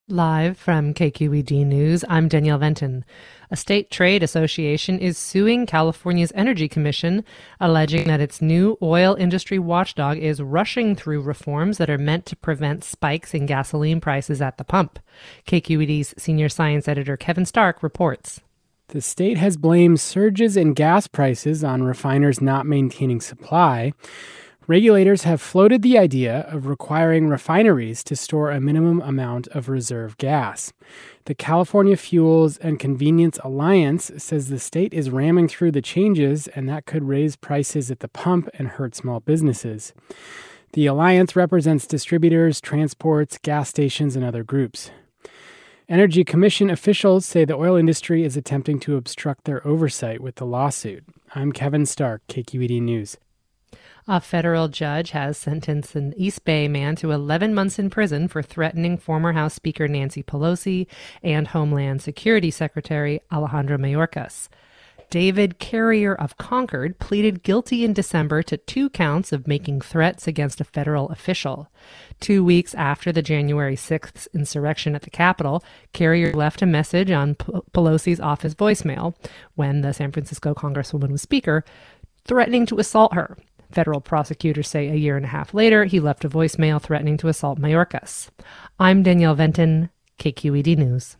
Live from KQED News, I'm Danielle Venton. A state trade association is suing California's Energy Commission, alleging that its new oil industry watchdog is rushing through reforms that are meant to prevent spikes in gasoline prices at the pump. KQED's senior science editor Kevin Stark reports. The state has blamed surges in gas prices on refiners not maintaining supply. Regulators have floated the idea of requiring refineries to store a minimum amount of reserve gas. The California Fuels and Convenience Alliance says the state is ramming through the changes, and that could raise prices at the pump and hurt small businesses. The alliance represents distributors, transports, gas stations, and other groups. Energy Commission officials say the oil industry is attempting to obstruct their oversight with the lawsuit. I'm Kevin Stark, KQED News. A federal judge has sentenced an East Bay man to 11 months in prison for threatening former House Speaker Nancy Pelosi and Homeland Security Secretary Alejandro Mayorkas. David Carrier of Concord pleaded guilty in December to 2 counts of making threats against a federal official. 2 weeks after the January 6th insurrection at the Capitol, Carrier left a message on Pelosi's office voicemail when the San Francisco Congresswoman was Speaker, threatening to assault her. Federal prosecutors say a year and a half later, he left a voicemail threatening to assault Mayorkas. I'm Danielle Venton, KQED News.